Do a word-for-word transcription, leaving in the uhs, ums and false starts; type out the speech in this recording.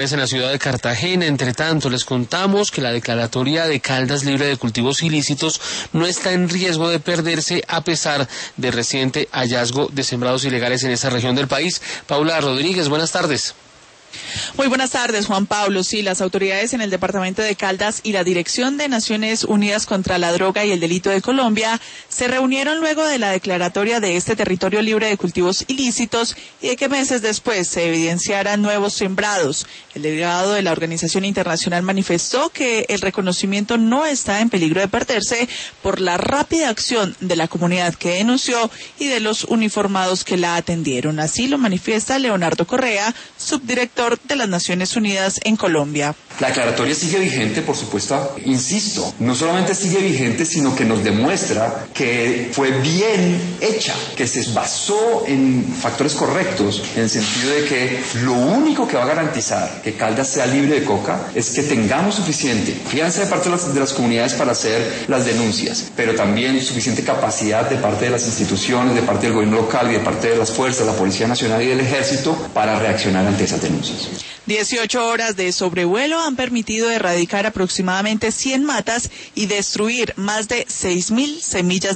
En la ciudad de Cartagena, entre tanto, les contamos que la declaratoria de Caldas libre de cultivos ilícitos no está en riesgo de perderse a pesar del reciente hallazgo de sembrados ilegales en esa región del país. Paula Rodríguez, buenas tardes. Muy buenas tardes, Juan Pablo. Sí, las autoridades en el departamento de Caldas y la Dirección de Naciones Unidas contra la Droga y el Delito de Colombia se reunieron luego de la declaratoria de este territorio libre de cultivos ilícitos y de que meses después se evidenciaran nuevos sembrados. El delegado de la organización internacional manifestó que el reconocimiento no está en peligro de perderse por la rápida acción de la comunidad que denunció y de los uniformados que la atendieron. Así lo manifiesta Leonardo Correa, subdirector de las Naciones Unidas en Colombia. La declaratoria sigue vigente, por supuesto, insisto, no solamente sigue vigente, sino que nos demuestra que fue bien hecha, que se basó en factores correctos, en el sentido de que lo único que va a garantizar que Caldas sea libre de coca es que tengamos suficiente fianza de parte de las, de las comunidades para hacer las denuncias, pero también suficiente capacidad de parte de las instituciones, de parte del gobierno local y de parte de las fuerzas, la Policía Nacional y del Ejército para reaccionar ante esas denuncias. dieciocho horas de sobrevuelo han permitido erradicar aproximadamente cien matas y destruir más de seis mil semillas